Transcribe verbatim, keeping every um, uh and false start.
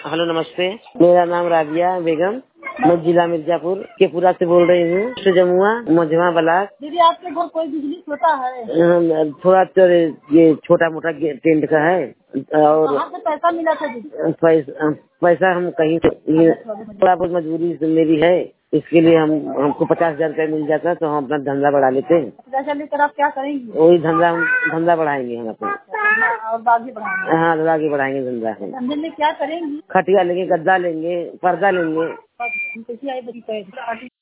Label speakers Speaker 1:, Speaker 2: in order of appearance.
Speaker 1: Hello नमस्ते, मेरा नाम राबिया बेगम, मैं जिला मिर्जापुर के पूरा से बोल रही हूँ। से जमुआ मझवा ब्लाक। दीदी आपके घर कोई बिजली होता है? थोड़ा तो ये छोटा मोटा टेंट का है। और कहाँ से पैसा मिला था दीदी? पैसा पैसा हम कहीं थोड़ा बहुत मजबूरी मेरी है, इसके लिए हम हमको पचास हजार रुपया मिल जाता तो हम अपना धंधा बढ़ा लेते हैं। पैसा लेकर आप क्या करेंगे? वही धंधा हम धंधा बढ़ाएंगे हम अपना, और आगे बढ़ाएंगे। हाँ आगे बढ़ाएंगे धंधा। धंधे में क्या करेंगे? खटिया लेंगे, गद्दा लेंगे, पर्दा लेंगे।